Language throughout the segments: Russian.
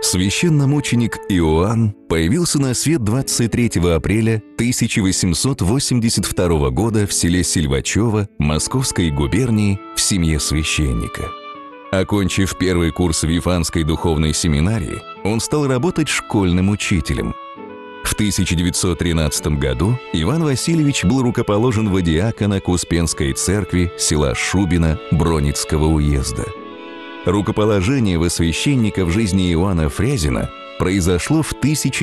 Священномученик Иоанн появился на свет 23 апреля 1882 года в селе Сильвачево Московской губернии в семье священника. Окончив первый курс Вифанской духовной семинарии, он стал работать школьным учителем. В 1913 году Иван Васильевич был рукоположен во диакона к Успенской церкви села Шубино Броницкого уезда. Рукоположение во священника в жизни Иоанна Фрязина произошло в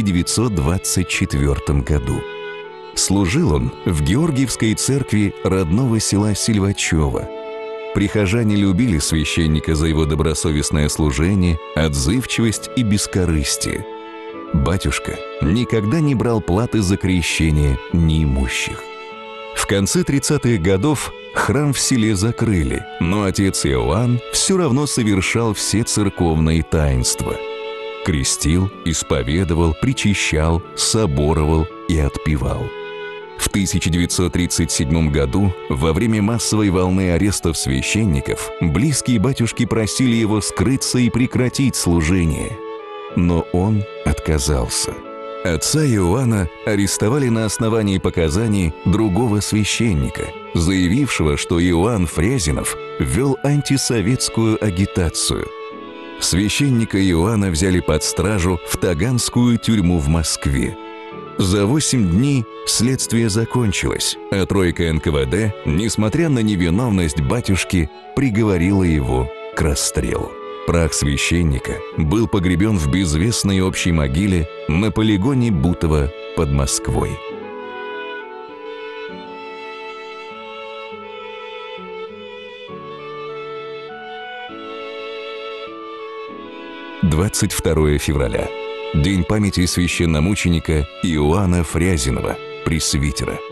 1924 году. Служил он в Георгиевской церкви родного села Сильвачево. Прихожане любили священника за его добросовестное служение, отзывчивость и бескорыстие. Батюшка никогда не брал платы за крещение неимущих. В конце 30-х годов храм в селе закрыли, но отец Иоанн все равно совершал все церковные таинства. Крестил, исповедовал, причащал, соборовал и отпевал. В 1937 году, во время массовой волны арестов священников, близкие батюшки просили его скрыться и прекратить служение. Но он отказался. Отца Иоанна арестовали на основании показаний другого священника, заявившего, что Иоанн Фрязинов вел антисоветскую агитацию. Священника Иоанна взяли под стражу в Таганскую тюрьму в Москве. За 8 дней следствие закончилось, а тройка НКВД, несмотря на невиновность батюшки, приговорила его к расстрелу. Прах священника был погребен в безвестной общей могиле на полигоне Бутово под Москвой. – 22 февраля. День памяти священномученика Иоанна Фрязинова, пресвитера.